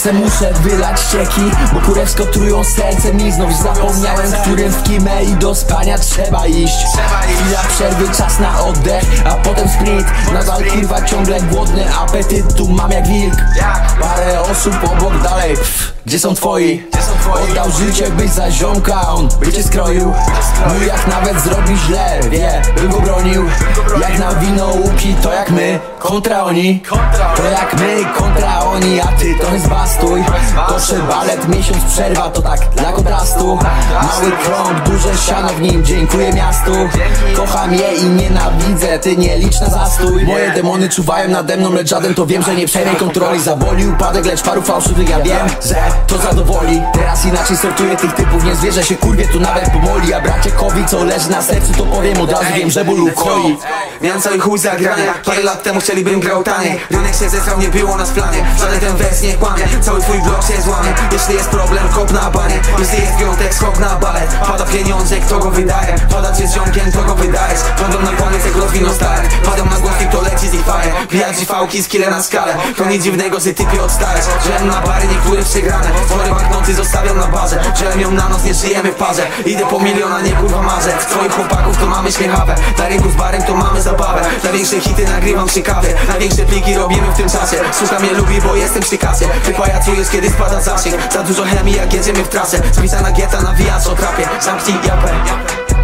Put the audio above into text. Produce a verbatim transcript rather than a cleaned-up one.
Czasem muszę wylać ścieki, bo kurewsko trują serce mi. Znów zapomniałem, którym w kimę i do spania trzeba iść. Chwila przerwy, czas na oddech, a potem sprint. Nadal kurwa ciągle głodny, apetytu mam jak wilk. Parę osób obok dalej, pff, gdzie są twoi? Oddał życie, byś za ziomka, on by cię skroił. Mój jak nawet zrobi źle, wie, bym go bronił. Jak na wino łuki, to jak my, kontra oni. To jak my, kontra oni, a ty to jest bastuj. Koszę balet, miesiąc przerwa, to tak dla kontrastu. Mały krąg, duże siano w nim, dziękuję miastu. Kocham je i nienawidzę, ty nie licz na zastój. Moje demony czuwają nade mną, lecz żaden to wiem, że nie przejmie kontroli. Zaboli upadek, lecz paru fałszywych ja wiem, że to zadowoli. Teraz inaczej sortuję tych typów, nie zwierzę się kurwie, tu nawet pomoli. A bracie Kowi, co leży na sercu, to powiem od razu, wiem, że ból ukoi. Miałem cały chuj zagrany, parę lat temu chcielibym grał taniej. Rynek się zesrał, nie było nas w planie. Żaden ten wers nie kłamie, cały twój blok się złamie. Jeśli jest problem, kop na banie. Jeśli jest piątek, skok na balet. Pada pieniądze, kto go wydaje? Pada cię z ziomkiem, to go wydajesz. Padam na koniec jak rozwino stare. Padam na głośnik, to leci z ich faje. Bijać fałki, skille na skalę. To nic dziwnego, że typie odstajesz. Wziąłem na bary, niektóre przegrane. Chory banknoty zostawiam na barze. Wziąłem ją na nos, nie żyjemy w parze. Idę po miliona, nie kurwa marzę. Twoich chłopaków to mamy śmiechawe. Na rynku z barem to mamy zabawę. Największe hity nagrywam przy kawie. Największe pliki robimy w tym czasie. Słucha mnie lubi, bo jestem przy kasie. Ty pajacujesz, kiedy spada zasięg. Za dużo chemii, jak jedziemy w trasę. Spisana gieta, nawijacz o trapie. Zamknij japę.